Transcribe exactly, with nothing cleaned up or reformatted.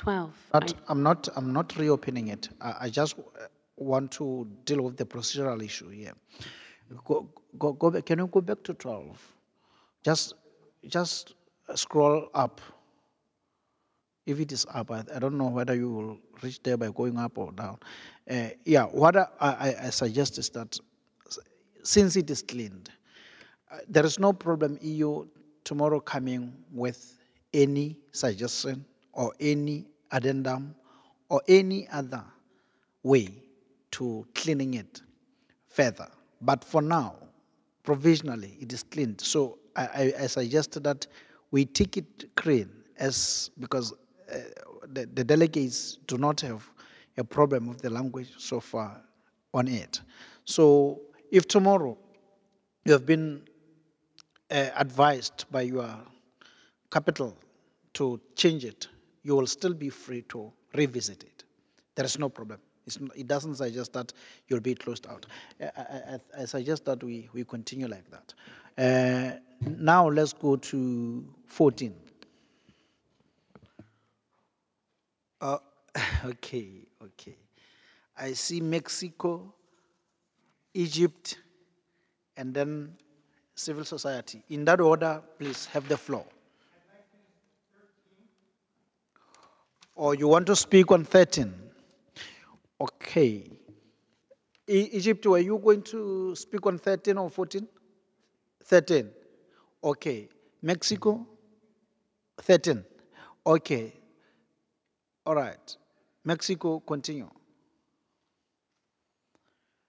twelve. Not, I, I'm not, I'm not reopening it. I, I just uh, want to deal with the procedural issue here. Go, go, go back. Can you go back to twelve? Just, just scroll up. If it is up, I, I don't know whether you will reach there by going up or down. Uh, yeah, what I, I, I suggest is that s- since it is cleaned, uh, there is no problem E U tomorrow coming with any suggestion or any addendum or any other way to cleaning it further. But for now, provisionally, it is cleaned. So I, I, I suggested that we take it clean as because uh, the, the delegates do not have a problem with the language so far on it. So if tomorrow you have been uh, advised by your capital to change it, you will still be free to revisit it. There is no problem. It's n it doesn't suggest that you'll be closed out. I, I, I I suggest that we, we continue like that. Uh, now let's go to fourteen. Uh, okay, okay. I see Mexico, Egypt, and then civil society. In that order, please have the floor. Or you want to speak on thirteen? Okay. E- Egypt, were you going to speak on thirteen or fourteen? thirteen. Okay. Mexico, thirteen. Okay. All right. Mexico, continue.